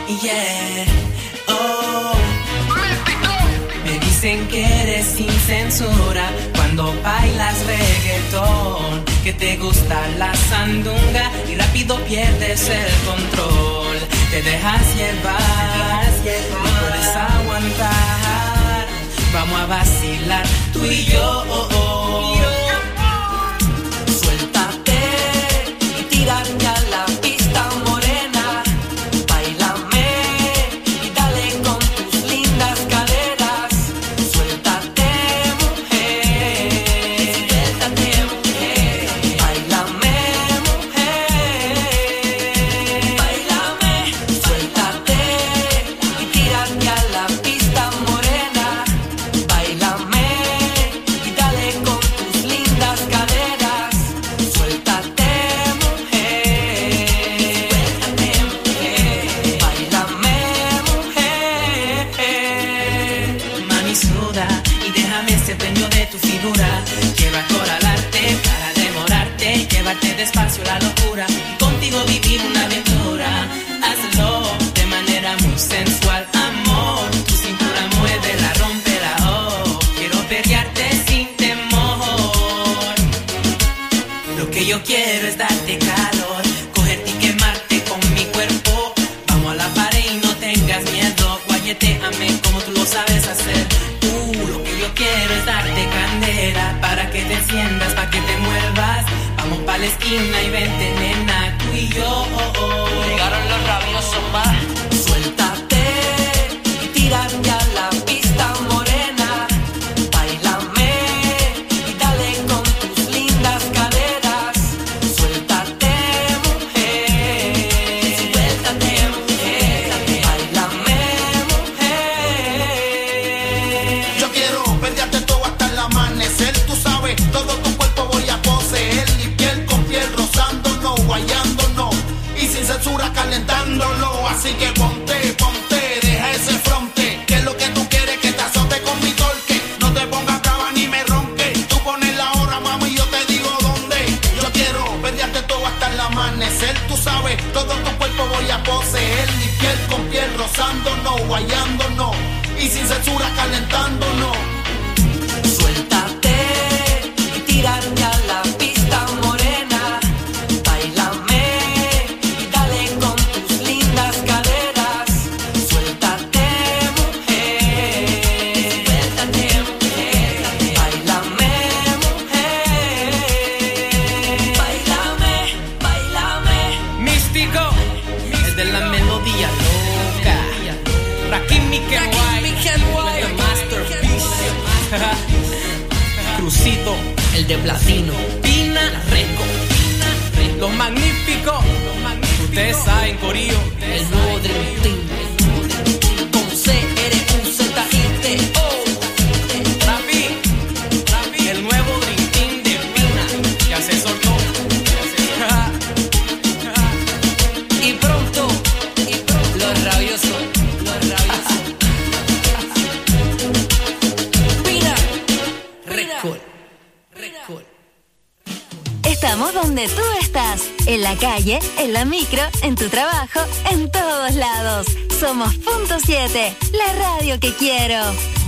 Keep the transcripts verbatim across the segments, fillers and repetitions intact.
Yeah, oh. Me dicen que eres sin censura cuando bailas reggaetón, que te gusta la sandunga y rápido pierdes el control. Te dejas llevar, no puedes aguantar. Vamos a vacilar tú y yo. Oh, oh. Suéltate y tírate a la pista morena. Báilame y dale con tus lindas caderas. Suéltate, mujer. Suéltate, mujer. Báilame, mujer. Báilame. Suéltate y tírate a la pista morena. Báilame y dale con tus lindas caderas. Suéltate, mujer. Suéltate, mujer. Báilame, mujer. Mami, suda y déjame ser dueño de tu figura. Quiero acorralarte para demorarte, llevarte despacio la locura y contigo vivir una aventura. Hazlo de manera muy sensual, amor. Tu cintura muévela, rómpela, oh. Quiero perrearte sin temor. Lo que yo quiero es darte calor, cogerte y quemarte con mi cuerpo. Vamos a la pared y no tengas miedo. Guayetéame como tú lo sabes hacer. Uh, lo que yo quiero es darte candela para que te enciendas, para que te muevas. Vamos pa' la esquina y vente, nena, tú y yo. Oh, oh. Llegaron los rabiosos más. Suéltate y tírate a la pista morena. Báilame y dale con tus lindas caderas. Suéltate, mujer. Suéltate, mujer. Báilame, mujer. Yo quiero perderte todo hasta el amanecer. Tú sabes, todo tu cuerpo voy a poseer. Y piel con piel rozándonos, guayándonos. Y sin censura calentándolo. Así que ponte, ponte, deja ese fronte. Que es lo que tú quieres, que te azote con mi torque. No te pongas brava ni me ronque. Tú pones la hora, mami, y yo te digo dónde. Yo quiero perderte todo hasta el amanecer. Tú sabes, todo tu cuerpo voy a poseer. Y piel con piel rozándonos, guayándonos. Y sin censura calentándonos. Suéltate y tírate a la pista morena. Báilame y dale con tus lindas caderas. Suéltate, mujer. Suéltate, mujer. Báilame, mujer. Báilame, báilame. Místico, el de la melodía loca. Rakim Miken White, the masterpiece. Crucito, el de platino. Pina Reco, los magníficos. Ustedes saben, corillo, el nuevo Dream Team. Con C, R, U, Z, I, T, O. Rafi, Rafi, el nuevo Dream Team de Pina. Ya se soltó. Y pronto, y pronto, los rabiosos, los rabiosos. Pina Record, Record. Estamos donde tú estás, en la calle, en la micro, en tu trabajo, en todos lados. Somos Punto siete, la radio que quiero.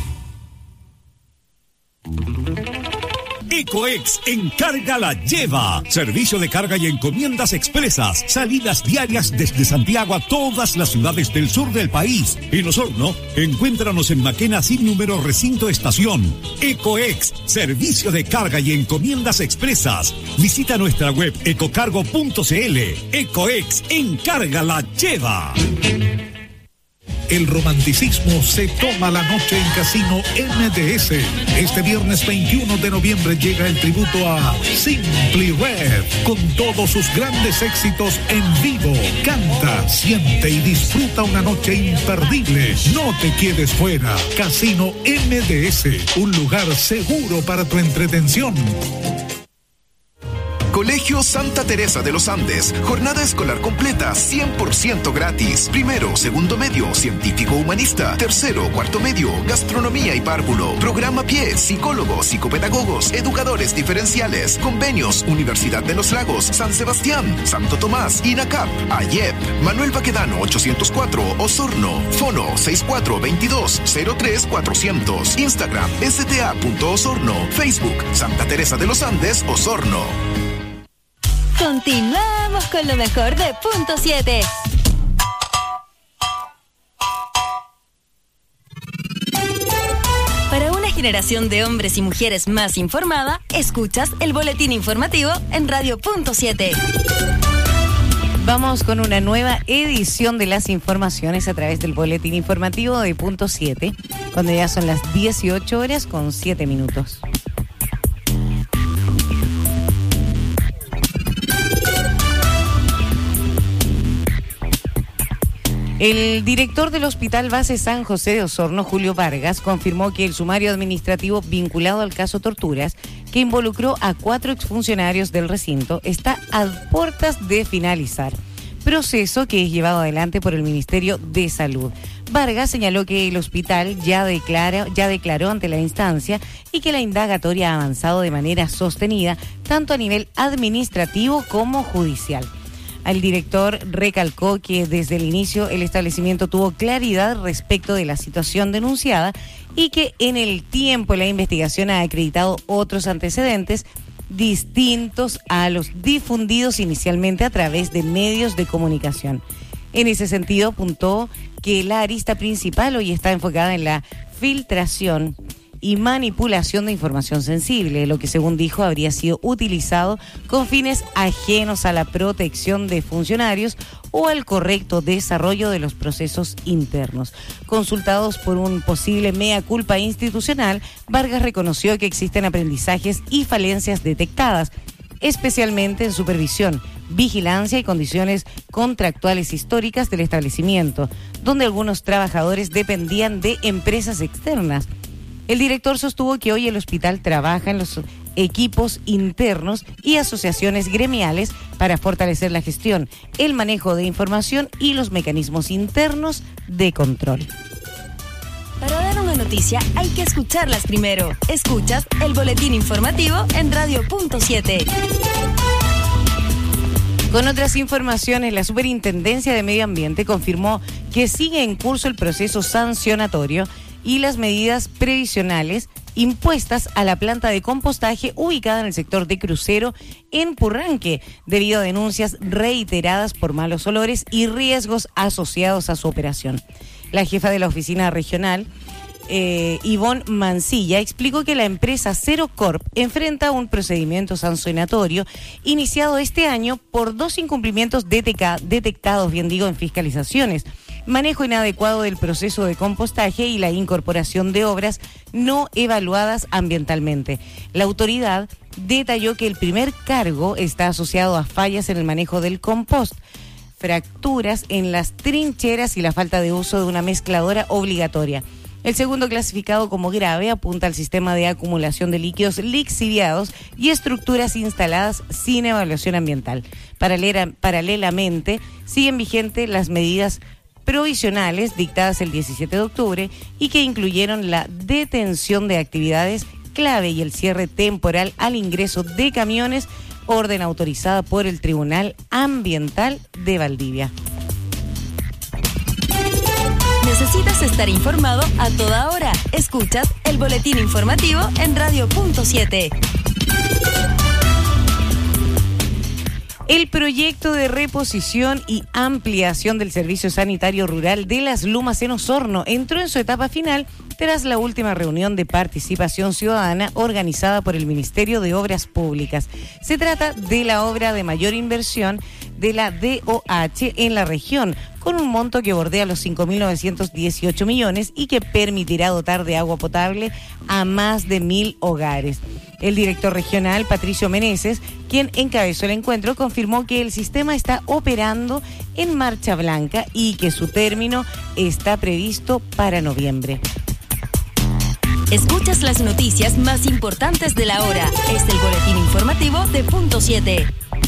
Ecoex Encarga la Lleva. Servicio de carga y encomiendas expresas. Salidas diarias desde Santiago a todas las ciudades del sur del país. En Osorno, encuéntranos en Maquena sin número recinto estación. Ecoex, servicio de carga y encomiendas expresas. Visita nuestra web ecocargo punto cl. Ecoex Encarga la Lleva. El romanticismo se toma la noche en Casino M D S. Este viernes veintiuno de noviembre llega el tributo a Simply Red con todos sus grandes éxitos en vivo. Canta, siente y disfruta una noche imperdible. No te quedes fuera. Casino M D S, un lugar seguro para tu entretención. Colegio Santa Teresa de los Andes, jornada escolar completa, cien por ciento gratis. Primero, segundo medio, científico humanista. Tercero, cuarto medio, gastronomía y párvulo. Programa pie, psicólogos, psicopedagogos, educadores diferenciales. Convenios, Universidad de los Lagos, San Sebastián, Santo Tomás, INACAP, AYEP. Manuel Baquedano ochocientos cuatro, Osorno. Fono seis cuatro dos dos, cero tres cuatrocientos. Instagram, s t a punto osorno. Facebook, Santa Teresa de los Andes, Osorno. Continuamos con lo mejor de Punto siete. Para una generación de hombres y mujeres más informada, escuchas el boletín informativo en Radio Punto siete. Vamos con una nueva edición de las informaciones a través del boletín informativo de Punto siete, cuando ya son las dieciocho horas con siete minutos. El director del Hospital Base San José de Osorno, Julio Vargas, confirmó que el sumario administrativo vinculado al caso Torturas, que involucró a cuatro exfuncionarios del recinto, está a puertas de finalizar, proceso que es llevado adelante por el Ministerio de Salud. Vargas señaló que el hospital ya, declara, ya declaró ante la instancia y que la indagatoria ha avanzado de manera sostenida, tanto a nivel administrativo como judicial. El director recalcó que desde el inicio el establecimiento tuvo claridad respecto de la situación denunciada y que en el tiempo la investigación ha acreditado otros antecedentes distintos a los difundidos inicialmente a través de medios de comunicación. En ese sentido, apuntó que la arista principal hoy está enfocada en la filtración y manipulación de información sensible, lo que según dijo habría sido utilizado con fines ajenos a la protección de funcionarios o al correcto desarrollo de los procesos internos. Consultados por un posible mea culpa institucional, Vargas reconoció que existen aprendizajes y falencias detectadas, especialmente en supervisión, vigilancia y condiciones contractuales históricas del establecimiento, donde algunos trabajadores dependían de empresas externas. El director sostuvo que hoy el hospital trabaja en los equipos internos y asociaciones gremiales para fortalecer la gestión, el manejo de información y los mecanismos internos de control. Para dar una noticia hay que escucharlas primero. Escuchas el boletín informativo en Radio Punto siete. Con otras informaciones, la Superintendencia de Medio Ambiente confirmó que sigue en curso el proceso sancionatorio y las medidas previsionales impuestas a la planta de compostaje ubicada en el sector de Crucero en Purranque, debido a denuncias reiteradas por malos olores y riesgos asociados a su operación. La jefa de la oficina regional, eh, Ivonne Mancilla, explicó que la empresa Cero Corp enfrenta un procedimiento sancionatorio iniciado este año por dos incumplimientos detecta- detectados, bien digo, en fiscalizaciones: manejo inadecuado del proceso de compostaje y la incorporación de obras no evaluadas ambientalmente. La autoridad detalló que el primer cargo está asociado a fallas en el manejo del compost, fracturas en las trincheras y la falta de uso de una mezcladora obligatoria. El segundo, clasificado como grave, apunta al sistema de acumulación de líquidos lixiviados y estructuras instaladas sin evaluación ambiental. Paralela, paralelamente, siguen vigentes las medidas provisionales dictadas el diecisiete de octubre y que incluyeron la detención de actividades clave y el cierre temporal al ingreso de camiones, orden autorizada por el Tribunal Ambiental de Valdivia. ¿Necesitas estar informado a toda hora? Escuchas el boletín informativo en Radio Punto siete. El proyecto de reposición y ampliación del servicio sanitario rural de Las Lumas en Osorno entró en su etapa final tras la última reunión de participación ciudadana organizada por el Ministerio de Obras Públicas. Se trata de la obra de mayor inversión de la D O H en la región, con un monto que bordea los cinco mil novecientos dieciocho millones y que permitirá dotar de agua potable a más de mil hogares. El director regional, Patricio Meneses, quien encabezó el encuentro, confirmó que el sistema está operando en marcha blanca y que su término está previsto para noviembre. Escuchas las noticias más importantes de la hora. Es el boletín informativo de Punto siete.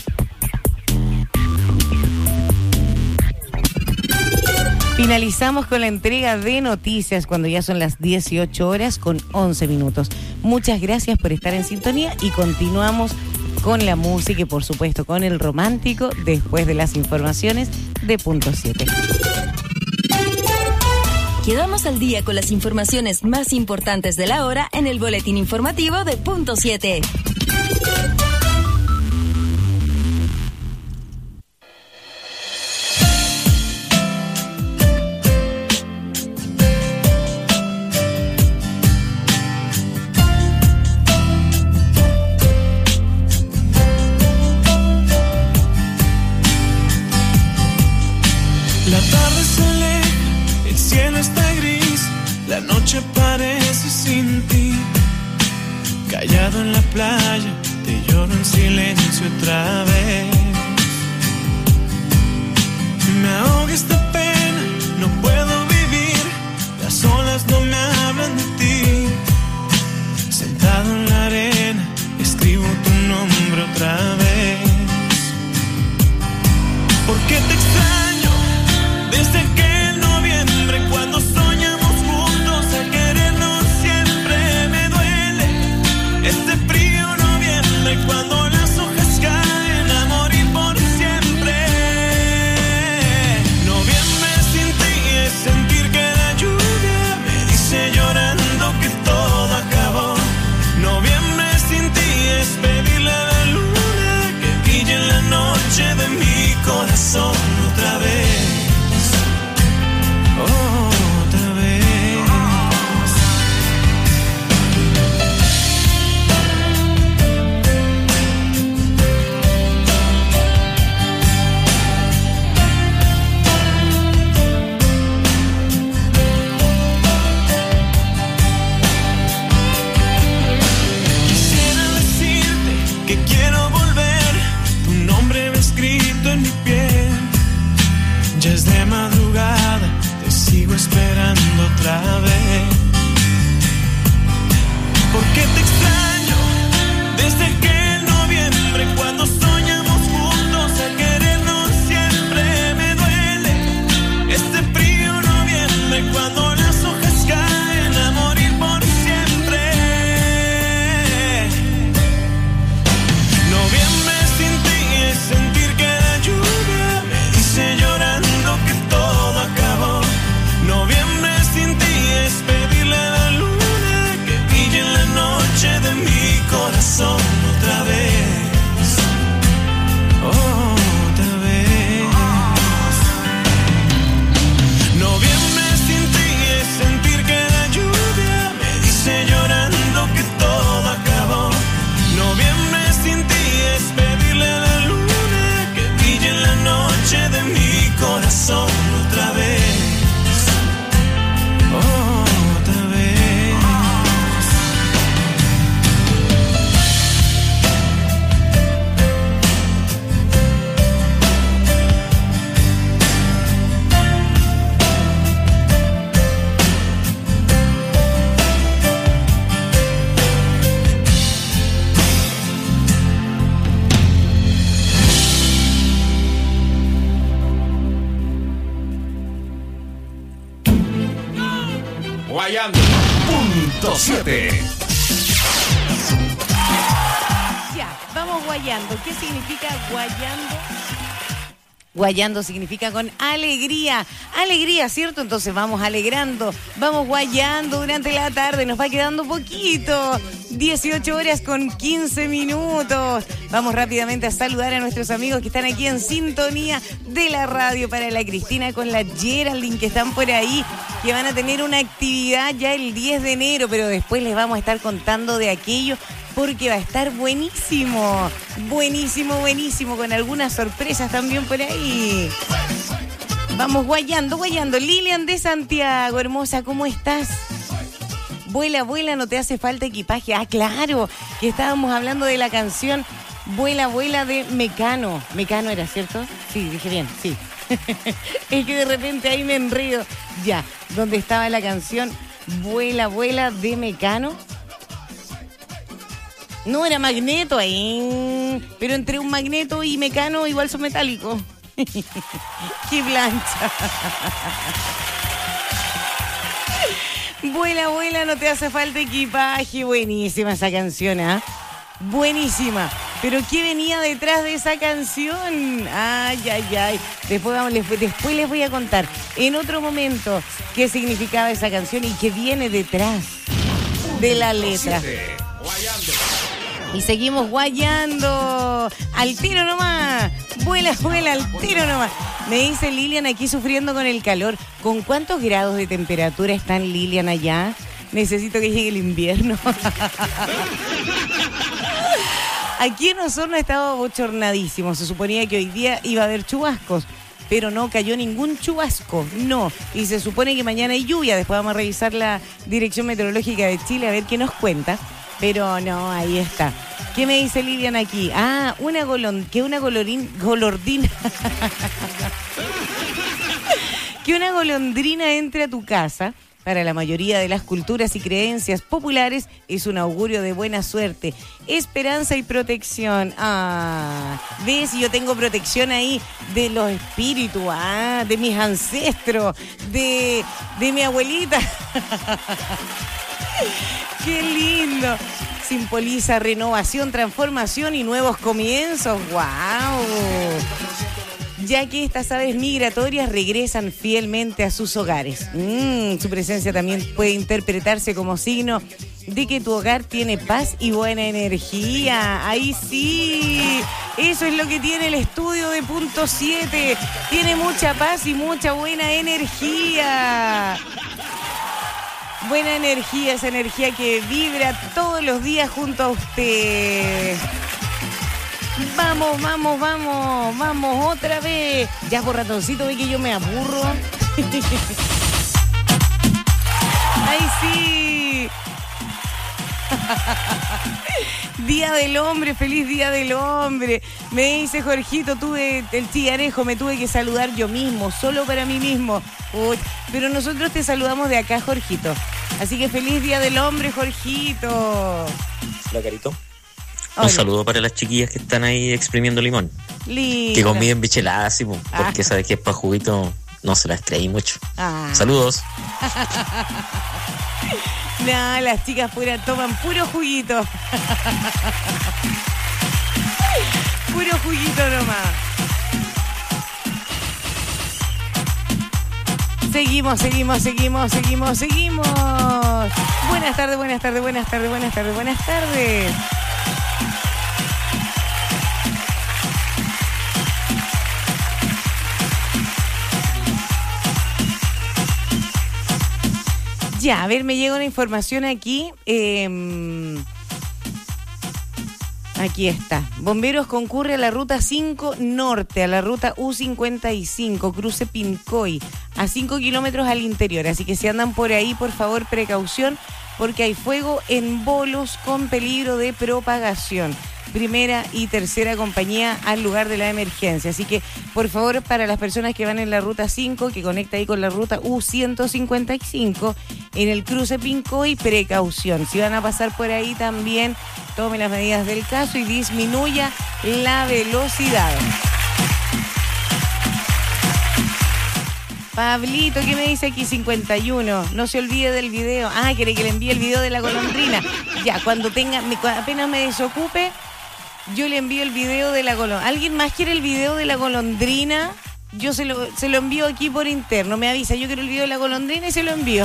Finalizamos con la entrega de noticias cuando ya son las dieciocho horas con once minutos. Muchas gracias por estar en sintonía y continuamos con la música y por supuesto con el romántico después de las informaciones de Punto siete. Quedamos al día con las informaciones más importantes de la hora en el boletín informativo de Punto siete. La tarde se aleja, el cielo está gris, la noche parece sin ti. Callado en la playa, te lloro en silencio otra vez. Me ahoga esta pena, no puedo vivir, las olas no me hablan de ti. Sentado en la arena, escribo tu nombre otra vez. ¿Por qué te extraño? Desde aquel noviembre cuando soñamos juntos a querernos siempre me duele este frío noviembre cuando las hojas caen a morir por siempre. Noviembre sin ti es sentir que la lluvia me dice llorando que todo acabó. Noviembre sin ti es pedirle a la luna que brille en la noche de mi corazón otra vez. Otra vez. Quisiera decirte que quiero volver, tu nombre va escrito en mi piel. Ya es de madrugada, sigo esperando otra vez. ¿Por qué te extraño? Desde aquel noviembre cuando soñamos juntos a querernos siempre me duele este frío noviembre cuando las hojas caen a morir por siempre. Noviembre sin ti es sentir que la lluvia me dice llorando que todo acabó. Noviembre sin ti es pedirle a la luna que brille en la noche de mi corazón otra vez, otra vez. Noviembre sin ti es sentir que la lluvia me dice llorando que todo acabó. Noviembre sin ti es pedirle a la luna que brille en la noche de mi corazón otra vez. Otra vez. Guayando. Punto siete. Ya, vamos guayando. ¿Qué significa guayando? Guayando significa con alegría. Alegría, ¿cierto? Entonces vamos alegrando, vamos guayando durante la tarde. Nos va quedando poquito. dieciocho horas con quince minutos. Vamos rápidamente a saludar a nuestros amigos que están aquí en sintonía de la radio. Para la Cristina con la Geraldine que están por ahí, que van a tener una actividad ya el diez de enero, pero después les vamos a estar contando de aquello porque va a estar buenísimo, buenísimo, buenísimo, con algunas sorpresas también por ahí. Vamos guayando, guayando. Lilian de Santiago, hermosa, ¿cómo estás? Vuela, vuela, no te hace falta equipaje. Ah, claro, que estábamos hablando de la canción Vuela, vuela de Mecano. Mecano era, ¿cierto? Sí, dije bien, sí. Es que de repente ahí me enredo. Ya, donde estaba la canción Vuela, vuela de Mecano. No, era Magneto ahí. Pero entre un Magneto y Mecano igual son metálicos. ¡Qué plancha! Vuela, vuela, no te hace falta equipaje. Buenísima esa canción, ¿ah? ¿eh? Buenísima. Pero ¿qué venía detrás de esa canción? Ay, ay, ay. Después, vamos, les, después les voy a contar en otro momento qué significaba esa canción y qué viene detrás de la letra. Y seguimos guayando. Al tiro nomás. Vuela, vuela, al tiro nomás. Me dice Lilian aquí sufriendo con el calor. ¿Con cuántos grados de temperatura están, Lilian, allá? Necesito que llegue el invierno. Aquí en Osorno estaba bochornadísimo. Se suponía que hoy día iba a haber chubascos, pero no cayó ningún chubasco, no. Y se supone que mañana hay lluvia. Después vamos a revisar la Dirección Meteorológica de Chile a ver qué nos cuenta. Pero no, ahí está. ¿Qué me dice Lilian aquí? Ah, una golon, que una golorín, golordina. Que una golondrina entre a tu casa. Para la mayoría de las culturas y creencias populares es un augurio de buena suerte, esperanza y protección. Ah, ¿ves? Yo tengo protección ahí de los espíritus, ah, de mis ancestros, de, de mi abuelita. ¡Qué lindo! Simboliza renovación, transformación y nuevos comienzos. ¡Guau! Ya que estas aves migratorias regresan fielmente a sus hogares. Mm, su presencia también puede interpretarse como signo de que tu hogar tiene paz y buena energía. ¡Ahí sí! Eso es lo que tiene el estudio de Punto siete. Tiene mucha paz y mucha buena energía. Buena energía, esa energía que vibra todos los días junto a usted. Vamos, vamos, vamos, vamos otra vez. Ya por ratoncito ve que yo me aburro. ¡Ay, sí! Día del hombre, feliz día del hombre. Me dice Jorgito, tuve el tillarejo, me tuve que saludar yo mismo, solo para mí mismo. Uy, pero nosotros te saludamos de acá, Jorgito. Así que feliz día del hombre, Jorgito. Hola, Carito. Hola. Un saludo para las chiquillas que están ahí exprimiendo limón. Linda. Que conviven bicheladas, sí, porque Ah. sabes que es para juguito, no se las creí mucho. Ah. Saludos. No, las chicas puras toman puro juguito. Puro juguito nomás. Seguimos, seguimos, seguimos, seguimos, seguimos. Buenas tardes, buenas tardes, buenas tardes, buenas tardes, buenas tardes. Ya, a ver, me llega una información aquí. Eh, aquí está. Bomberos concurre a la ruta cinco norte, a la ruta U cincuenta y cinco, cruce Pincoy, a cinco kilómetros al interior. Así que si andan por ahí, por favor, precaución, porque hay fuego en bolos con peligro de propagación. Primera y tercera compañía al lugar de la emergencia. Así que, por favor, para las personas que van en la ruta cinco, que conecta ahí con la ruta U ciento cincuenta y cinco, en el cruce Pincoy, precaución. Si van a pasar por ahí también, tome las medidas del caso y disminuya la velocidad. Pablito, ¿qué me dice aquí? cincuenta y uno. No se olvide del video. Ah, quiere que le envíe el video de la golondrina. Ya, cuando tenga, me, apenas me desocupe, yo le envío el video de la golondrina. ¿Alguien más quiere el video de la golondrina? Yo se lo, se lo envío aquí por interno. Me avisa, yo quiero el video de la golondrina y se lo envío.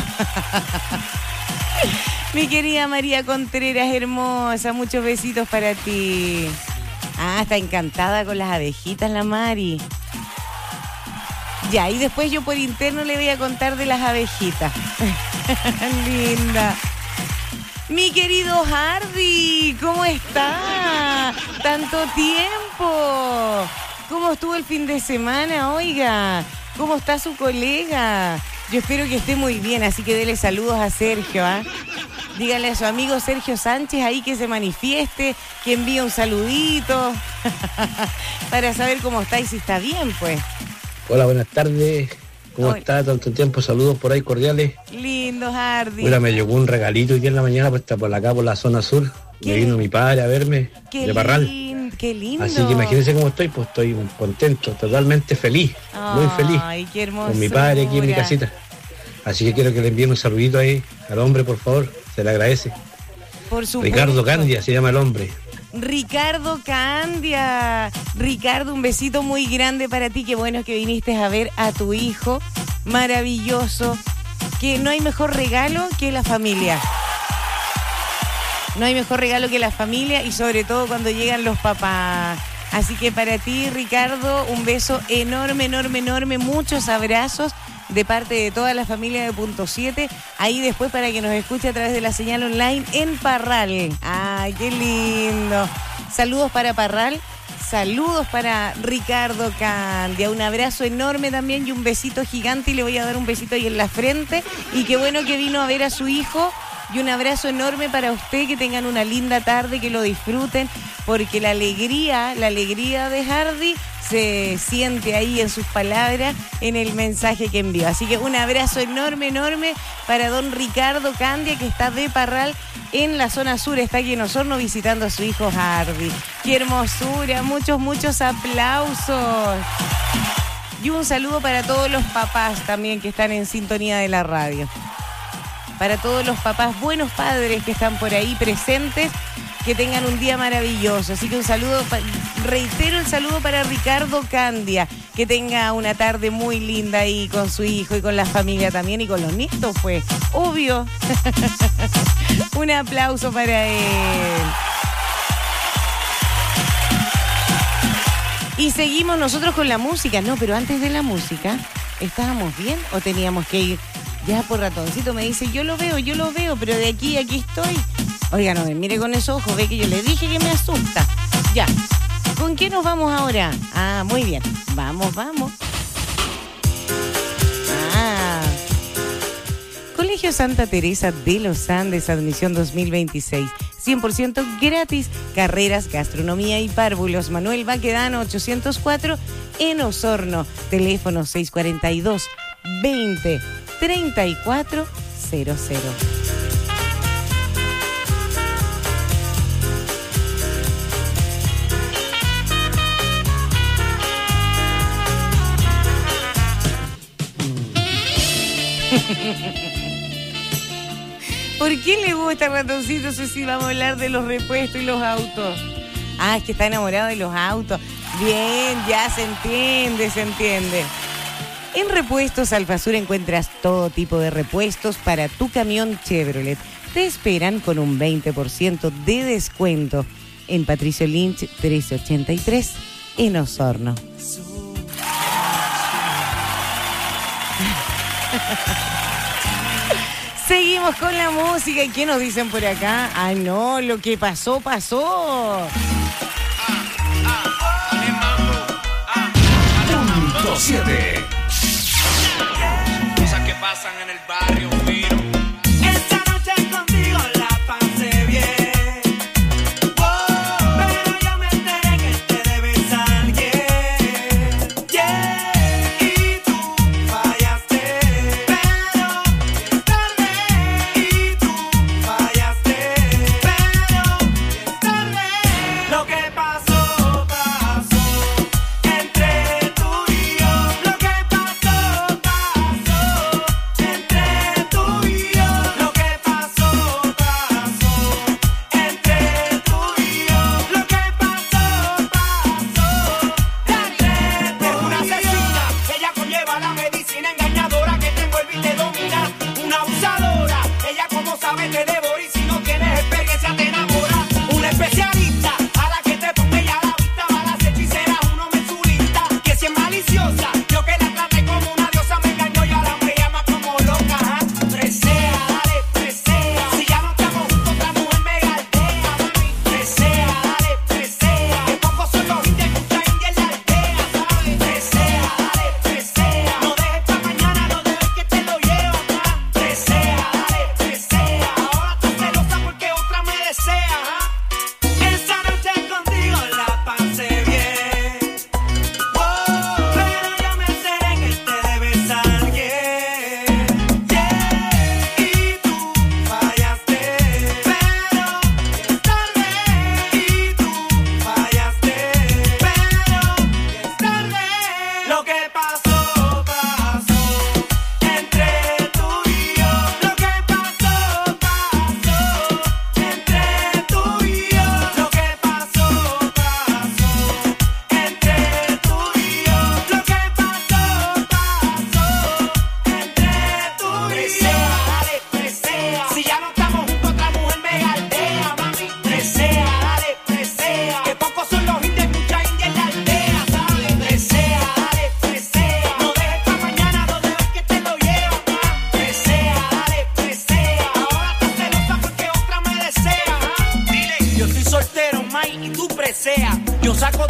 Mi querida María Contreras, hermosa, muchos besitos para ti. Ah, está encantada con las abejitas la Mari. Ya, y después yo por interno le voy a contar de las abejitas. Linda. Mi querido Hardy, ¿cómo está? Tanto tiempo. ¿Cómo estuvo el fin de semana? Oiga, ¿cómo está su colega? Yo espero que esté muy bien, así que dele saludos a Sergio, ¿ah? ¿eh? Dígale a su amigo Sergio Sánchez ahí que se manifieste, que envíe un saludito para saber cómo está y si está bien, pues. Hola, buenas tardes. ¿Cómo Hola. está? Tanto tiempo, saludos por ahí cordiales. Lindo, Hardy. Mira, me llegó un regalito hoy día en la mañana, pues está por acá, por la zona sur. ¿Qué? Me vino mi padre a verme, Qué de Parral. lin- Qué lindo. Así que imagínense cómo estoy, pues estoy contento, totalmente feliz, muy feliz. Ay, qué hermoso. Con mi padre aquí en mi casita. Así que quiero que le envíen un saludito ahí al hombre, por favor, se le agradece. Por supuesto. Ricardo Candia se llama el hombre. Ricardo Candia. Ricardo, un besito muy grande para ti. Qué bueno que viniste a ver a tu hijo. Maravilloso. Que no hay mejor regalo que la familia. No hay mejor regalo que la familia y sobre todo cuando llegan los papás. Así que para ti, Ricardo, un beso enorme, enorme, enorme. Muchos abrazos de parte de toda la familia de Punto siete. Ahí después para que nos escuche a través de la señal online en Parral. ¡Ay, qué lindo! Saludos para Parral. Saludos para Ricardo Candia. Un abrazo enorme también y un besito gigante. Y le voy a dar un besito ahí en la frente. Y qué bueno que vino a ver a su hijo. Y un abrazo enorme para usted, que tengan una linda tarde, que lo disfruten, porque la alegría, la alegría de Hardy se siente ahí en sus palabras, en el mensaje que envió. Así que un abrazo enorme, enorme para don Ricardo Candia, que está de Parral en la zona sur, está aquí en Osorno visitando a su hijo Hardy. ¡Qué hermosura! Muchos, muchos aplausos. Y un saludo para todos los papás también que están en sintonía de la radio. Para todos los papás, buenos padres que están por ahí presentes, que tengan un día maravilloso. Así que un saludo, reitero el saludo para Ricardo Candia, que tenga una tarde muy linda ahí con su hijo y con la familia también y con los nietos, pues, obvio. Un aplauso para él. Y seguimos nosotros con la música. No, pero antes de la música, ¿estábamos bien o teníamos que ir? Ya por ratoncito me dice, yo lo veo, yo lo veo, pero de aquí a aquí estoy. Oiga, no me mire con esos ojos, ve que yo le dije que me asusta. Ya. ¿Con qué nos vamos ahora? Ah, muy bien. Vamos, vamos. Ah. Colegio Santa Teresa de los Andes, admisión dos mil veintiséis. cien por ciento gratis. Carreras, gastronomía y párvulos. Manuel Baquedano ochocientos cuatro en Osorno. Teléfono seis cuatro dos, veinte, treinta y cuatro cero cero. ¿Por qué le gusta, ratoncito? Si vamos a hablar de los repuestos y los autos. Ah, es que está enamorado de los autos. Bien, ya se entiende, se entiende. En Repuestos Alfasur encuentras todo tipo de repuestos para tu camión Chevrolet. Te esperan con un veinte por ciento de descuento en Patricio Lynch trescientos ochenta y tres en Osorno. Seguimos con la música. ¿Y qué nos dicen por acá? Ah, no, lo que pasó, pasó. Punto siete. Cosas que pasan en el barrio fino. Esta noche contigo la pasé bien. Oh, pero yo me enteré que te debes a alguien. Yeah, y tú fallaste. Pero es tarde. Y tú fallaste. Pero es tarde. Lo que pasó, pasó. Entre tú y yo. Lo que pasó, pasó. Entre tú y yo.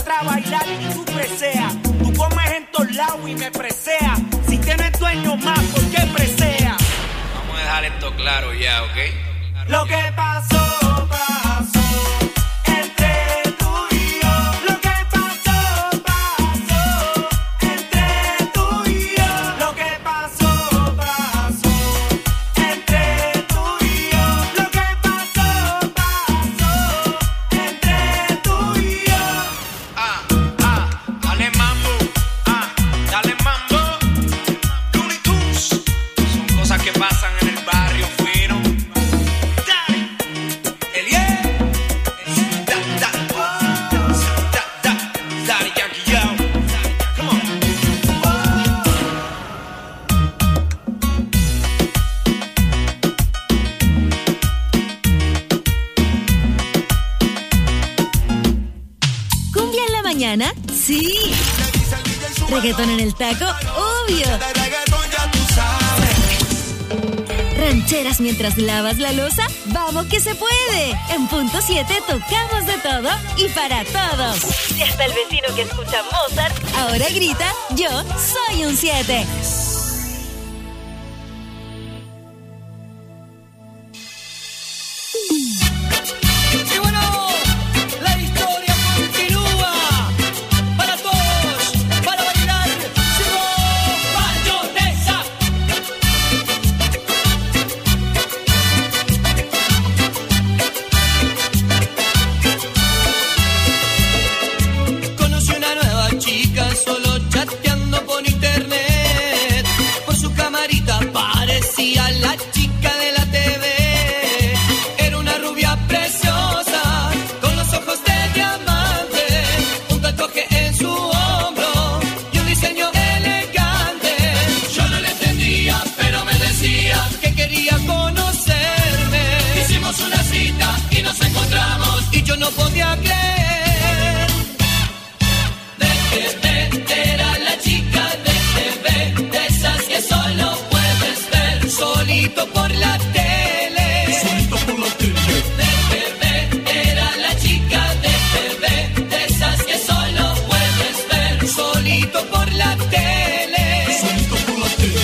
otra a bailar y tú preseas. Tú comes en todos lados y me preseas. Si tienes dueño más, ¿por qué preseas? Vamos a dejar esto claro ya, ¿ok? Lo que pasó, pasó entre tú y yo. Lo que pasó, pasó entre tú y yo. Lo que pasó, pasó entre tú y yo. Lo que pasó, pasó entre tú y yo. Ah, ah, dale mambo, ah, dale mambo. Looney Tunes, son cosas que pasan en el barrio fino. El yeah, da, da, da, da, Daddy Yankee, yo. Come on. ¿Cumbia en la mañana? Sí. ¿Reggaetón en el taco? Obvio. ¿Rancheras mientras lavas la loza? ¡Vamos que se puede! En Punto siete tocamos de todo y para todos. Y hasta el vecino que escucha Mozart ahora grita, yo soy un siete. Y bueno, la historia continúa. Para todos, para bailar, llegó Mayonesa. Conocí una nueva chica solo chateando por internet. Por su camarita parecía la chica de la T V. Era una rubia preciosa, con los ojos de diamante, un tatuaje en su hombro y un diseño elegante. Yo no le entendía, pero me decía que quería conocerme. Hicimos una cita y nos encontramos y yo no podía creer. De T V era la chica de T V, de esas que solo puedes ver solito por la tele. Solito por la tele. De T V era la chica de T V, de esas que solo puedes ver solito por la tele. Solito por la tele.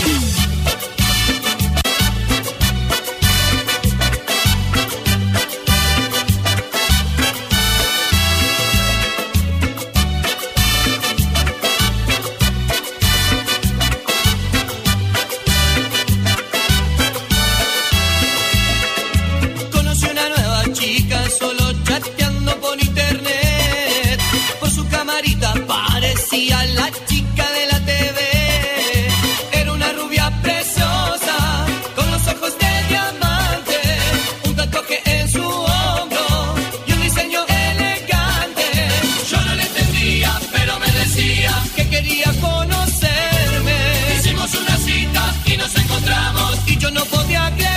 Conocí una nueva chica solo chateando por internet. Por su camarita parecía la chica de la T V. Era una rubia preciosa, con los ojos de diamante, un tatuaje en su hombro y un diseño elegante. Yo no le entendía, pero me decía que quería conocerme. Hicimos una cita y nos encontramos y yo no podía creer.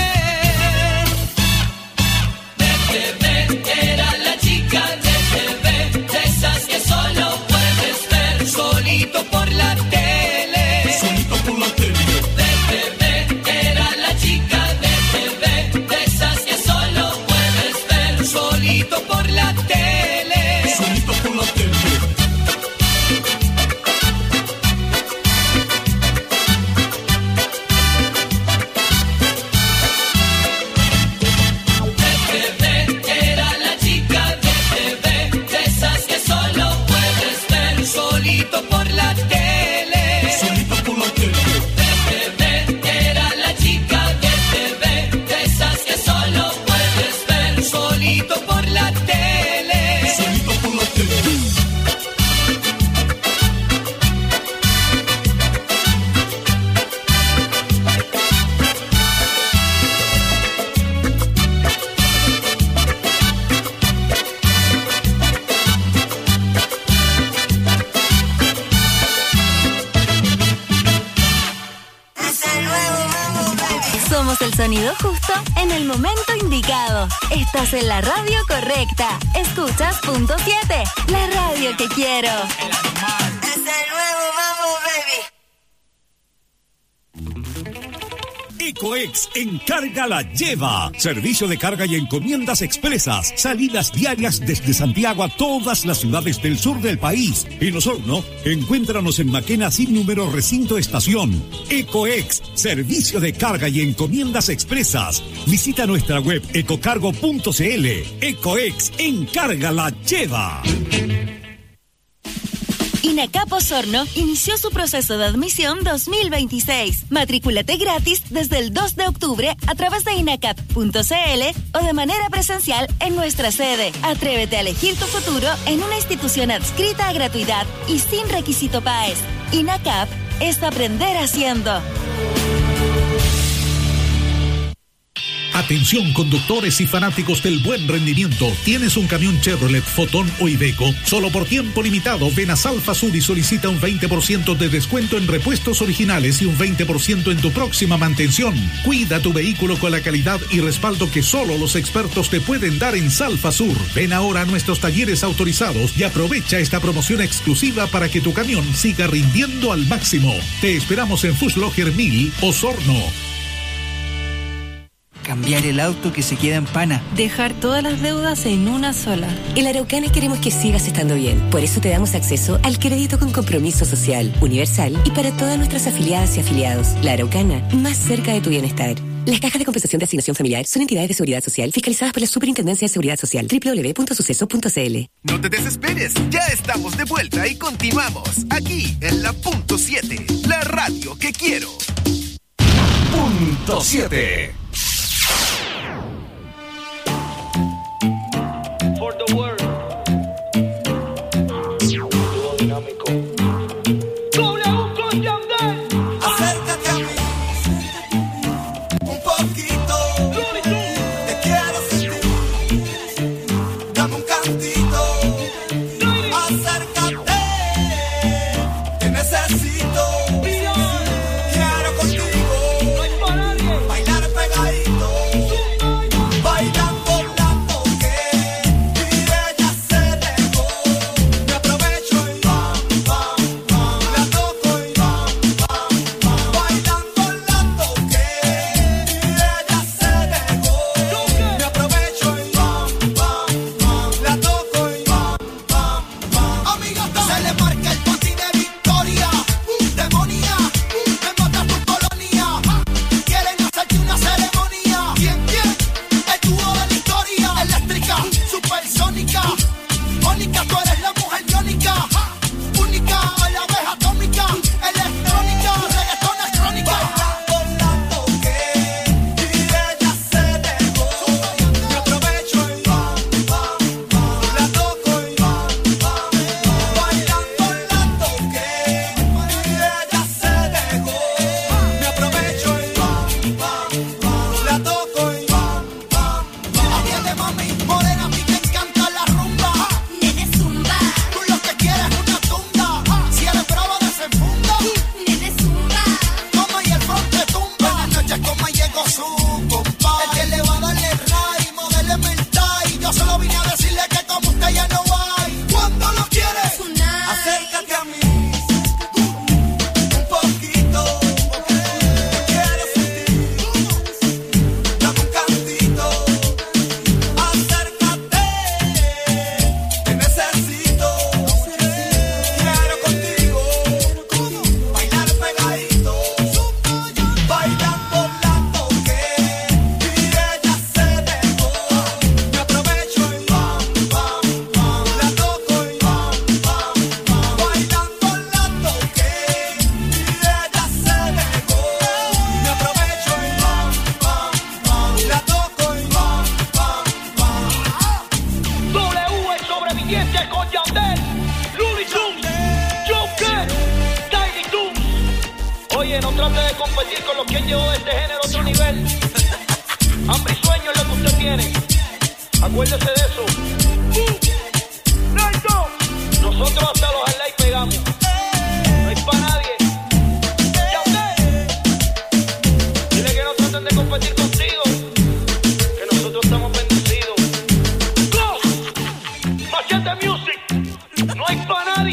De T V era la chica de T V, de esas que solo puedes ver solito por la tele. Solito por la tele. De T V era la chica de T V, de esas que solo puedes ver solito por la tele. Solito por la tele. De T V era la chica de T V, de esas que solo puedes ver solito por la tele. Solito por la tele. De T V era la chica de T V, de esas que solo puedes ver solito por la tele. Solito por la tele. Somos el sonido justo en el momento indicado. Estás en la radio correcta. Escuchas Punto siete, la radio que quiero. Es el nuevo Mambo, baby. Ecoex Encarga la Lleva. Servicio de carga y encomiendas expresas. Salidas diarias desde Santiago a todas las ciudades del sur del país. En Osorno, encuéntranos en Maquena sin número recinto estación. Ecoex, servicio de carga y encomiendas expresas. Visita nuestra web ecocargo punto cl. Ecoex Encarga la Lleva. INACAP Osorno inició su proceso de admisión dos mil veintiséis. Matrículate gratis desde el dos de octubre a través de inacap punto cl o de manera presencial en nuestra sede. Atrévete a elegir tu futuro en una institución adscrita a gratuidad y sin requisito P A E S. INACAP es aprender haciendo. Atención conductores y fanáticos del buen rendimiento. ¿Tienes un camión Chevrolet, Fotón o Iveco? Solo por tiempo limitado, ven a Salfa Sur y solicita un veinte por ciento de descuento en repuestos originales y un veinte por ciento en tu próxima mantención. Cuida tu vehículo con la calidad y respaldo que solo los expertos te pueden dar en Salfa Sur. Ven ahora a nuestros talleres autorizados y aprovecha esta promoción exclusiva para que tu camión siga rindiendo al máximo. Te esperamos en Fußlocher mil, Osorno. Cambiar el auto que se queda en pana. Dejar todas las deudas en una sola. En Araucana queremos que sigas estando bien. Por eso te damos acceso al crédito con compromiso social, universal y para todas nuestras afiliadas y afiliados. La Araucana, más cerca de tu bienestar. Las cajas de compensación de asignación familiar son entidades de seguridad social fiscalizadas por la Superintendencia de Seguridad Social. doble u doble u doble u punto suceso punto cl. No te desesperes, ya estamos de vuelta y continuamos aquí en la Punto siete, la radio que quiero. Punto siete. For the world. Dúo dinámico. W con Yandel. Acércate a mí un poquito. Te quiero sentir. Dame un cantito. Acércate. Te necesito. Quiero contigo. Bailar pegadito. Bailando.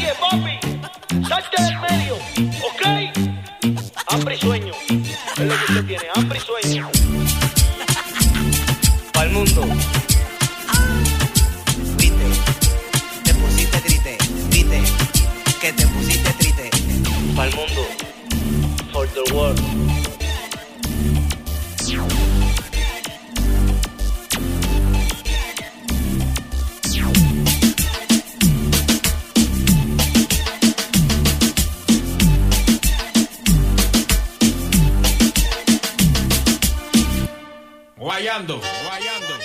Hambre y sueño es lo que usted tiene hambre y sueño. Pa'l mundo. Viste, te pusiste triste, viste, que te pusiste triste. Pa'l mundo. For the world. Guayando, guayando.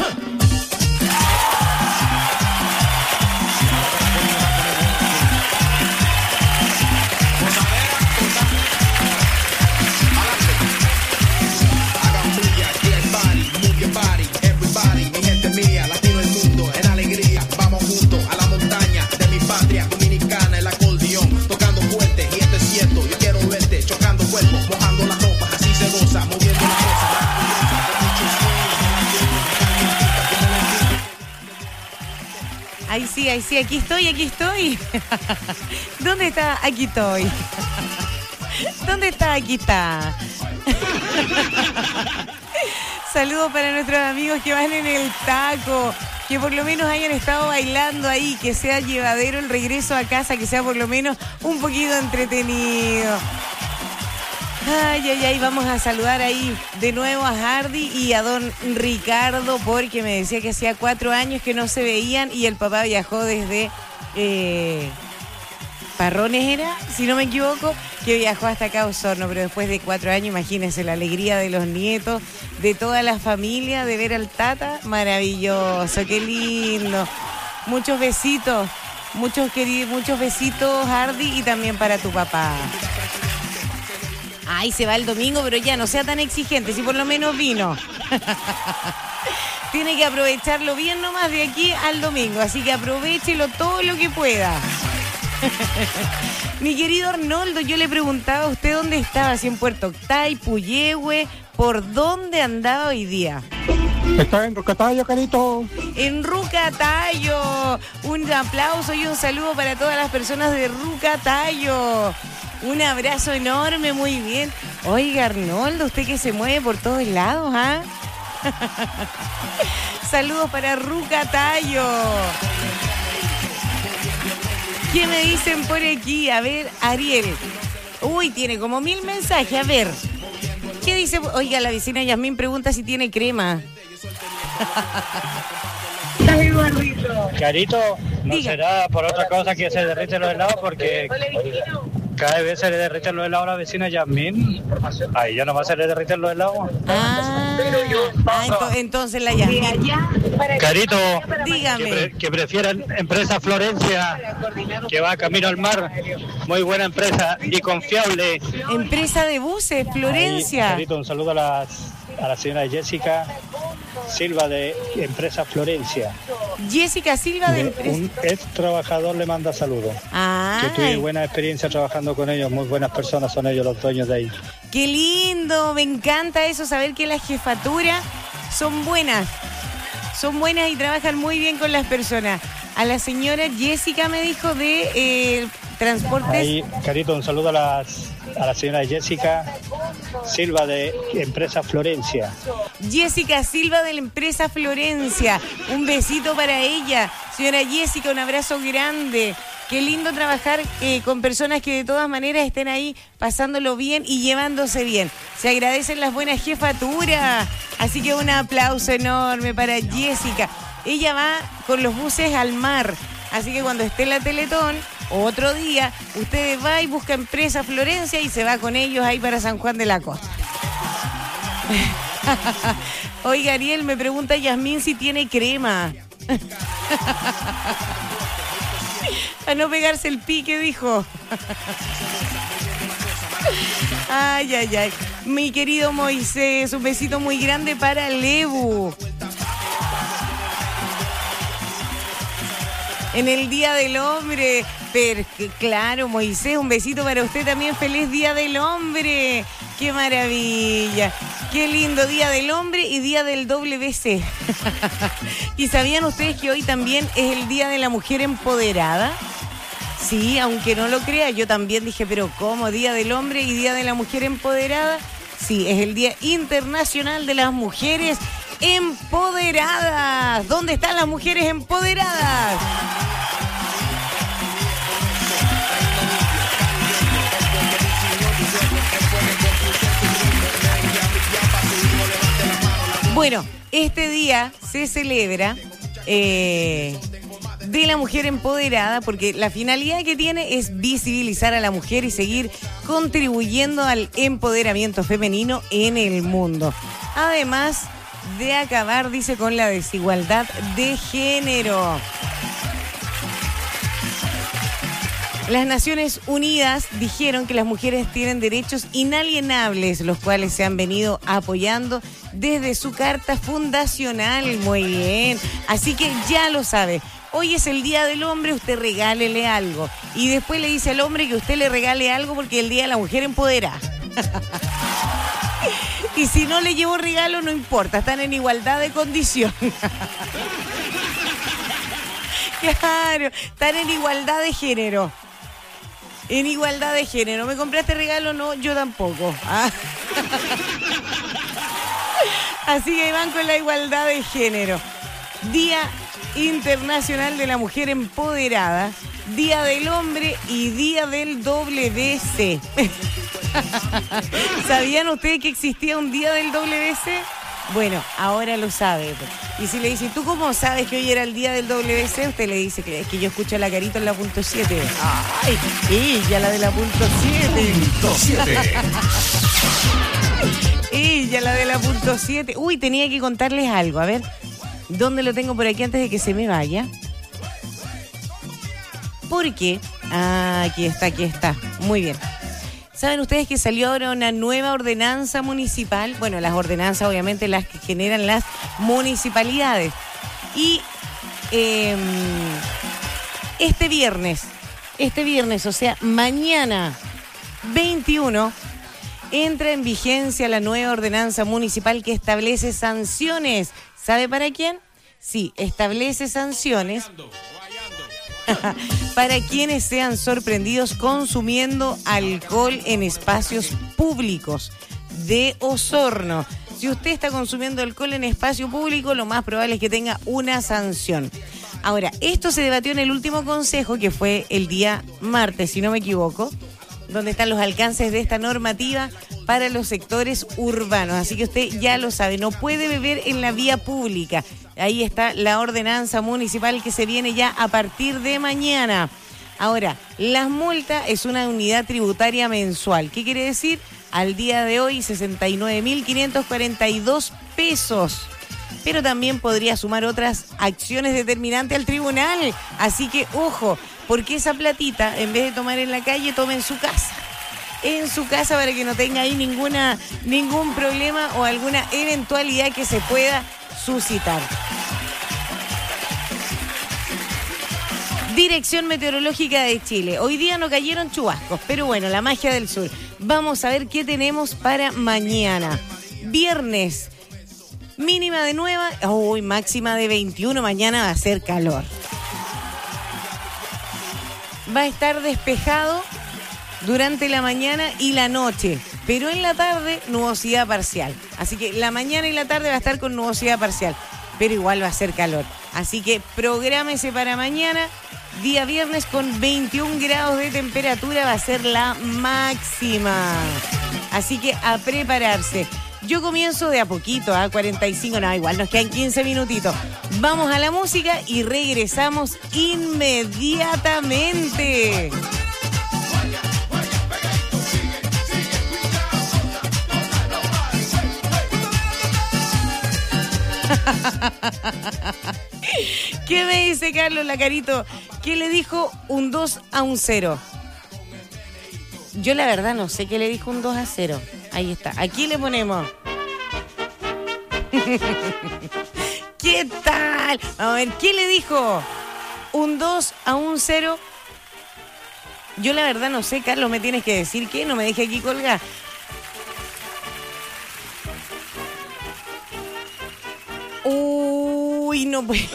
Hagan bulla, get body, move your body, everybody, mi gente mía, latino el mundo, en alegría, vamos juntos a la montaña de mi patria dominicana, el acordeón, tocando fuerte, y esto es cierto, yo quiero verte, chocando cuerpos, mojando las ropas, así se goza, moviendo la cosa. Ay, sí, ay, sí, aquí estoy, aquí estoy. ¿Dónde está? Aquí estoy. ¿Dónde está? Aquí está. Saludos para nuestros amigos que van en el taco, que por lo menos hayan estado bailando ahí, que sea llevadero el regreso a casa, que sea por lo menos un poquito entretenido. Ay, ay, ay, vamos a saludar ahí de nuevo a Hardy y a don Ricardo, porque me decía que hacía cuatro años que no se veían y el papá viajó desde eh, Parrones, era, si no me equivoco, que viajó hasta acá a Osorno, pero después de cuatro años, imagínense la alegría de los nietos, de toda la familia, de ver al Tata, maravilloso, qué lindo. Muchos besitos, muchos queridos, muchos besitos, Hardy, y también para tu papá. Ay, se va el domingo, pero ya no sea tan exigente, si por lo menos vino. Tiene que aprovecharlo bien nomás de aquí al domingo, así que aprovéchelo todo lo que pueda. Mi querido Arnoldo, yo le preguntaba a usted dónde estaba, si en Puerto Octay, Puyehue, ¿por dónde andaba hoy día? Está en Rucatayo, carito. En Rucatayo. Un aplauso y un saludo para todas las personas de Rucatayo. Un abrazo enorme, muy bien. Oiga, Arnoldo, usted que se mueve por todos lados, ¿ah? Saludos para Rucatayo. ¿Qué me dicen por aquí? A ver, Ariel. Uy, tiene como mil mensajes. A ver. ¿Qué dice? Oiga, la vecina Yasmín pregunta si tiene crema. Carito, no Diga. será por otra cosa que se derriten los helados, porque cada vez se le derriten los helados a la vecina Yasmín. Ahí ya nomás se le derriten los helados. Ah, ah ento- entonces la Yasmín. Carito, Dígame. que, pre- que prefieren empresa Florencia, que va camino al mar. Muy buena empresa y confiable. Empresa de buses, Florencia. Ahí, Carito, un saludo a, las, a la señora Jessica Silva de Empresa Florencia. Jessica Silva de Un, Empresa. un ex trabajador le manda saludos. Ah, Que tuve buena experiencia trabajando con ellos, muy buenas personas son ellos los dueños de ahí. qué lindo, me encanta eso, saber que las jefaturas son buenas. Son buenas y trabajan muy bien con las personas. A la señora Jessica me dijo de eh, transportes. Ahí, Carito, un saludo a, las, a la señora Jessica Silva de Empresa Florencia. Jessica Silva de la empresa Florencia. Un besito para ella. Señora Jessica, un abrazo grande. Qué lindo trabajar eh, con personas que de todas maneras estén ahí pasándolo bien y llevándose bien. Se agradecen las buenas jefaturas. Así que un aplauso enorme para Jessica. Ella va con los buses al mar. Así que cuando esté en la Teletón, otro día, usted va y busca Empresa Florencia y se va con ellos ahí para San Juan de la Costa. Oiga, Ariel, me pregunta Yasmín si tiene crema. A no pegarse el pique, dijo. Ay, ay, ay. Mi querido Moisés, un besito muy grande para Lebu. En el Día del Hombre. Pero, claro, Moisés, un besito para usted también. Feliz Día del Hombre. Qué maravilla. Qué lindo Día del Hombre y Día del W C. ¿Y sabían ustedes que hoy también es el Día de la Mujer Empoderada? Sí, aunque no lo crea, yo también dije, pero ¿cómo? Día del Hombre y Día de la Mujer Empoderada. Sí, es el Día Internacional de las Mujeres Empoderadas. ¿Dónde están las mujeres empoderadas? Bueno, este día se celebra eh, de la mujer empoderada porque la finalidad que tiene es visibilizar a la mujer y seguir contribuyendo al empoderamiento femenino en el mundo. Además de acabar, dice, con la desigualdad de género. Las Naciones Unidas dijeron que las mujeres tienen derechos inalienables, los cuales se han venido apoyando desde su carta fundacional. Muy bien. Así que ya lo sabe. Hoy es el Día del Hombre, usted regálele algo. Y después le dice al hombre que usted le regale algo porque es el Día de la Mujer Empoderada. Y si no le llevó regalo, no importa, están en igualdad de condición. Claro, están en igualdad de género. En igualdad de género. ¿Me compraste regalo? No, yo tampoco. Ah. Así que van con la igualdad de género. Día Internacional de la Mujer Empoderada, Día del Hombre y Día del W C. ¿Sabían ustedes que existía un Día del W C? Bueno, ahora lo sabe. Y si le dice, ¿tú cómo sabes que hoy era el Día del W C? Usted le dice que es que yo escucho a la Carito en la punto siete. ¡Ay! Ella, la de la punto siete. Punto siete. Ella, la de la punto siete. Uy, tenía que contarles algo. A ver, ¿dónde lo tengo por aquí antes de que se me vaya? Porque, ah, aquí está, aquí está. Muy bien. ¿Saben ustedes que salió ahora una nueva ordenanza municipal? Bueno, las ordenanzas obviamente las que generan las municipalidades. Y eh, este viernes, este viernes, o sea, mañana veintiuno, entra en vigencia la nueva ordenanza municipal que establece sanciones. ¿Sabe para quién? Sí, establece sanciones para quienes sean sorprendidos consumiendo alcohol en espacios públicos de Osorno. Si usted está consumiendo alcohol en espacio público, lo más probable es que tenga una sanción. Ahora, esto se debatió en el último consejo, que fue el día martes, si no me equivoco, donde están los alcances de esta normativa para los sectores urbanos. Así que usted ya lo sabe, no puede beber en la vía pública. Ahí está la ordenanza municipal que se viene ya a partir de mañana. Ahora, las multas es una unidad tributaria mensual. ¿Qué quiere decir? Al día de hoy, sesenta y nueve mil quinientos cuarenta y dos pesos. Pero también podría sumar otras acciones determinantes al tribunal. Así que, ojo, porque esa platita, en vez de tomar en la calle, tome en su casa. En su casa para que no tenga ahí ninguna, ningún problema o alguna eventualidad que se pueda suscitar. Dirección Meteorológica de Chile. Hoy día no cayeron chubascos, pero bueno, la magia del sur. Vamos a ver qué tenemos para mañana. Viernes, mínima de nueve, uy, máxima de veintiuno. Mañana va a ser calor. Va a estar despejado durante la mañana y la noche, pero en la tarde nubosidad parcial. Así que la mañana y la tarde va a estar con nubosidad parcial, pero igual va a ser calor. Así que prográmese para mañana, día viernes, con veintiún grados de temperatura, va a ser la máxima. Así que a prepararse. Yo comienzo de a poquito, a cuarenta y cinco, no, igual nos quedan quince minutitos. Vamos a la música y regresamos inmediatamente. ¿Qué me dice Carlos Lacarito? ¿Qué le dijo un dos a un cero? Yo la verdad no sé qué le dijo un dos a cero. Ahí está. Aquí le ponemos. ¿Qué tal? Vamos a ver, ¿qué le dijo? Un dos a un cero. Yo la verdad no sé, Carlos, me tienes que decir qué, no me deje aquí colgar. Uy, no puede.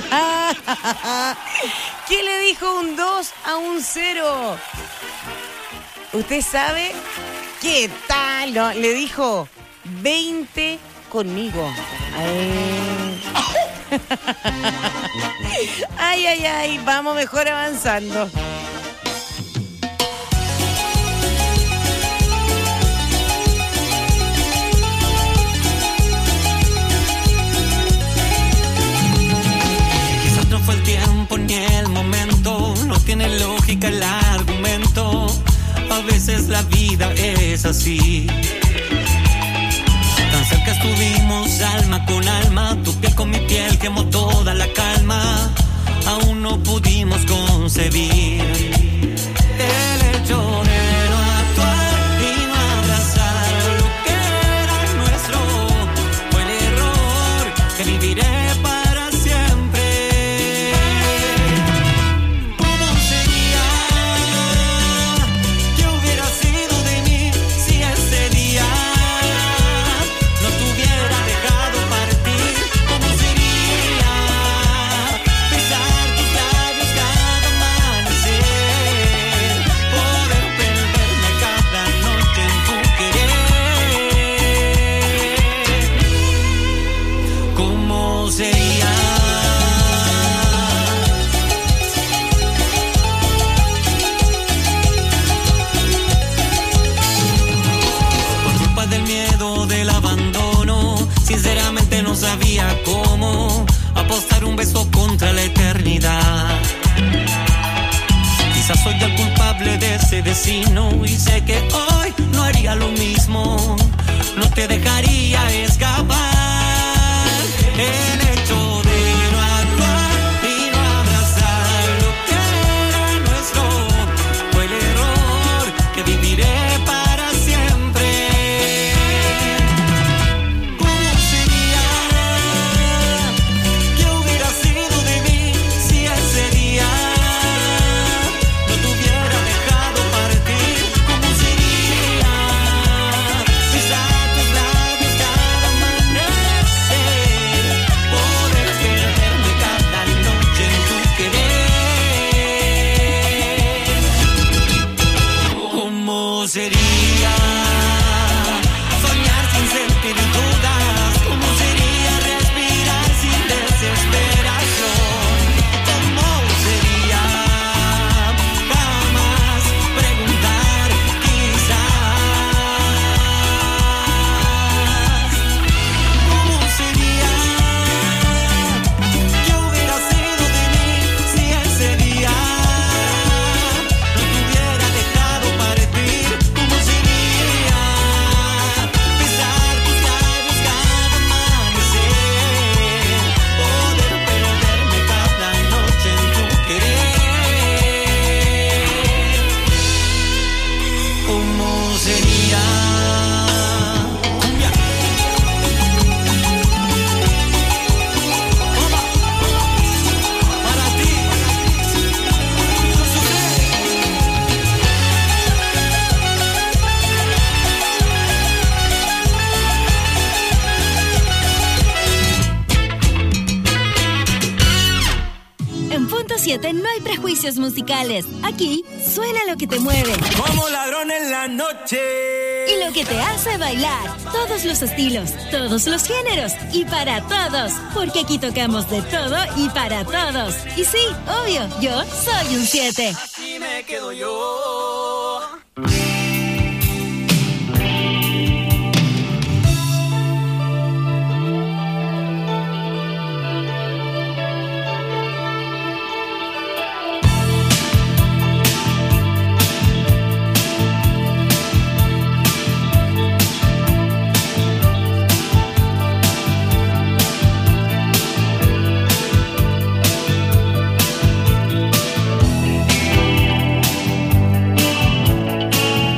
¿Qué le dijo un dos a un cero? ¿Usted sabe? ¿Qué tal? No, le dijo veinte conmigo. Ay. ay, ay, ay. Vamos mejor avanzando. Quizás no fue el tiempo ni el momento, no tiene lógica el argumento. A veces la vida es así. Tan cerca estuvimos alma con alma, tu piel con mi piel quemó toda la calma. Aún no pudimos concebir el hecho de no actuar y no abrazar lo que era nuestro. Fue el error que viviré para siempre. ¿Cómo sería? ¿Qué hubiera sido de mí si ese día no te hubiera dejado partir? ¿Cómo sería besar tus labios cada amanecer? Poder perderme cada noche en tu querer. ¿Cómo sería? Por culpa del miedo del abandono, sinceramente no sabía cómo apostar un beso contra la eternidad. Quizás soy el culpable de ese destino y sé que hoy no haría lo mismo. No te dejaría escapar. El hecho de no actuar y no abrazar lo que era nuestro fue el error que viviré para siempre. ¿Cómo sería? ¿Qué hubiera sido de mí si ese día no te hubiera dejado partir? ¿Cómo sería besar tus labios cada amanecer? Poder perderme cada noche en tu querer. ¿Cómo sería soñar sin sentir dudas? ¿Cómo sería respirar sin desesperación? ¿Cómo sería jamás preguntar quizás? ¿Cómo sería? ¿Qué hubiera sido de mí si ese día no te hubiera dejado partir? ¿Cómo sería besar tus labios cada amanecer? Poder perderme cada noche en tu querer. ¿Cómo sería? Cumbia. Toma. Para ti. En Punto siete no hay prejuicios musicales. Aquí suena lo que te mueve. Como ladrón en la noche. Y lo que te hace bailar. Todos los estilos, todos los géneros y para todos. Porque aquí tocamos de todo y para todos. Y sí, obvio, yo soy un siete. Así me quedo yo. Cómo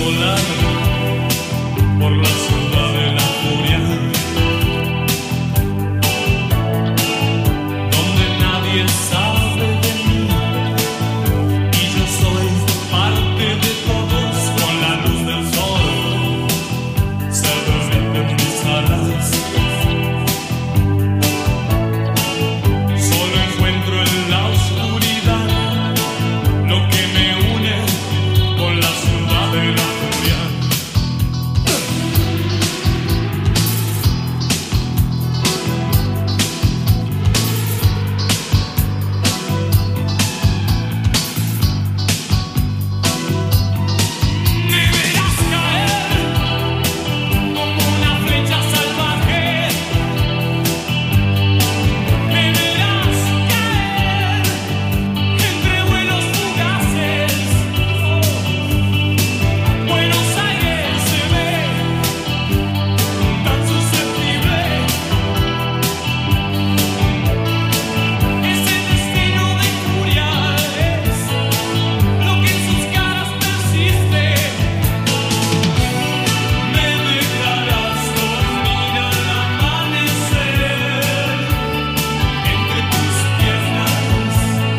volar por la ciudad de la furia, donde nadie sabe de mí y yo soy parte de todos. Con la luz del sol se derriten mis alas. Solo encuentro en la oscuridad lo que me une con la ciudad de la furia. Me verás caer como una flecha salvaje. Me verás caer entre vuelos fugaces. Buenos Aires se ve tan susceptible. Ese destino de furia es lo que en sus caras persiste. Me dejarás dormir al amanecer entre tus piernas,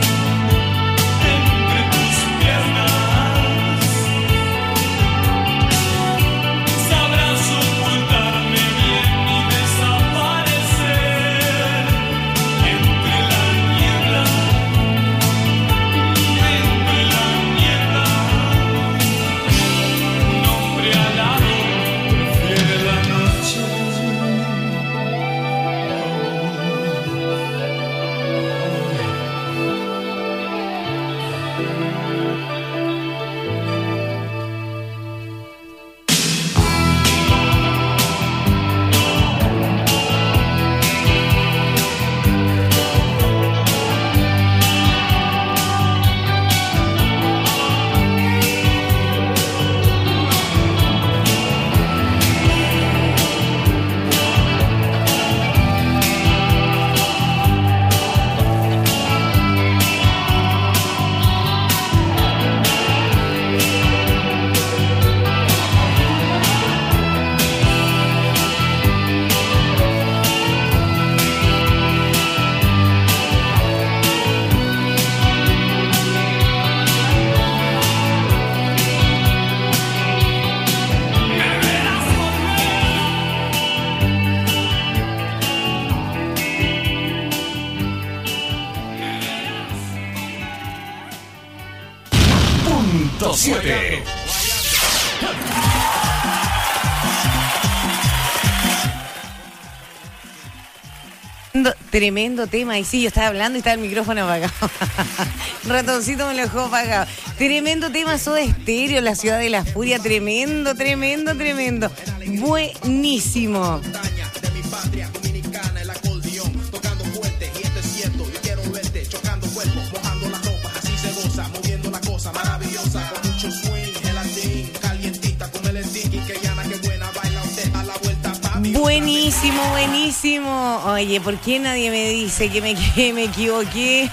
entre tus piernas. Sabrás ocultarme bien y desaparecer entre la niebla, entre la niebla. Un hombre alado prefiere la noche. Punto siete. Tremendo, tremendo tema. Y sí, yo estaba hablando y estaba el micrófono apagado. Ratoncito me lo dejó apagado. Tremendo tema, Soda Stereo, La Ciudad de la Furia. Tremendo, tremendo, tremendo. Buenísimo. Buenísimo, buenísimo. Oye, ¿por qué nadie me dice que me, que me equivoqué?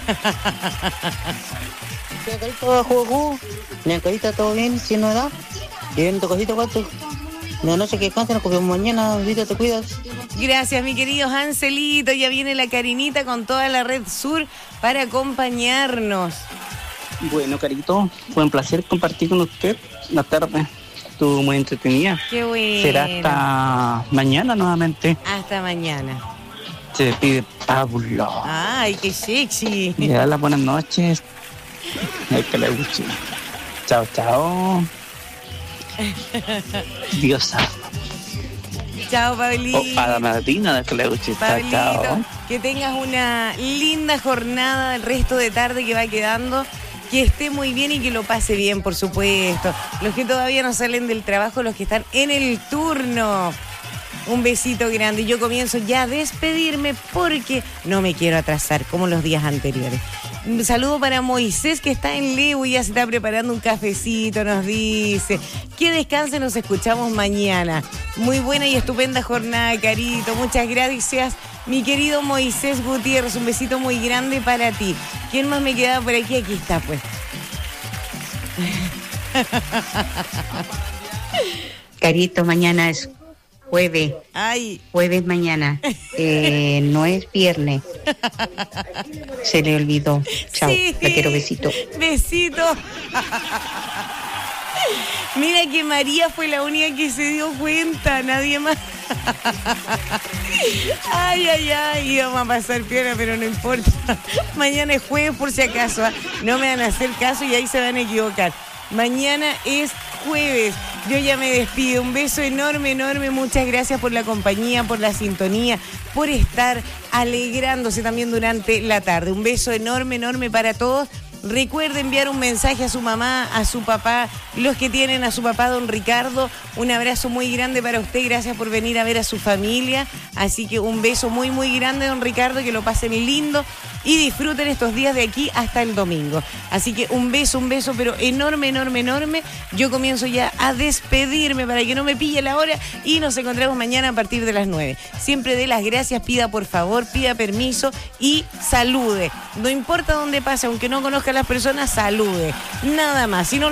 Carita, juego, la carita, todo bien, sin novedad. Bien, tu cosita, cuatro. De noche que descansen, nos copiamos mañana. Ahorita te cuidas. Gracias, mi querido Anselito. Ya viene la Karinita con toda la Red Sur para acompañarnos. Bueno, Carito, fue un placer compartir con usted la tarde. Estuvo muy entretenida. Qué bueno. Será hasta mañana nuevamente. Hasta mañana. Se despide Pablo. Ay, qué sexy. Le da las buenas noches. Ay, que le guste. Chao, chao. Diosa. Chao, Pablito. Oh, a la Martina, que le guste. Chao, chao. Que tengas una linda jornada el resto de tarde que va quedando. Que esté muy bien y que lo pase bien, por supuesto. Los que todavía no salen del trabajo, los que están en el turno. Un besito grande. Yo comienzo ya a despedirme porque no me quiero atrasar como los días anteriores. Un saludo para Moisés, que está en Lebu y ya se está preparando un cafecito, nos dice. Que descanse, nos escuchamos mañana. Muy buena y estupenda jornada, Carito. Muchas gracias, mi querido Moisés Gutiérrez. Un besito muy grande para ti. ¿Quién más me queda por aquí? Aquí está, pues. Carito, mañana es jueves. Ay. Jueves mañana. Eh, no es viernes. Se le olvidó. Chao. Sí. La quiero, besito. Besito. Mira que María fue la única que se dio cuenta, nadie más. Ay, ay, ay, íbamos a pasar piola, pero no importa. Mañana es jueves por si acaso, ¿eh? No me van a hacer caso y ahí se van a equivocar. Mañana es jueves. Yo ya me despido. Un beso enorme, enorme. Muchas gracias por la compañía, por la sintonía, por estar alegrándose también durante la tarde. Un beso enorme, enorme para todos. Recuerde enviar un mensaje a su mamá, a su papá, los que tienen a su papá, don Ricardo. Un abrazo muy grande para usted. Gracias por venir a ver a su familia. Así que un beso muy, muy grande, don Ricardo. Que lo pasen lindo y disfruten estos días de aquí hasta el domingo. Así que un beso, un beso, pero enorme, enorme, enorme. Yo comienzo ya a despedirme para que no me pille la hora y nos encontramos mañana a partir de las nueve. Siempre dé las gracias, pida por favor, pida permiso y salude. No importa dónde pase, aunque no conozca a las personas, salude. Nada más. Si no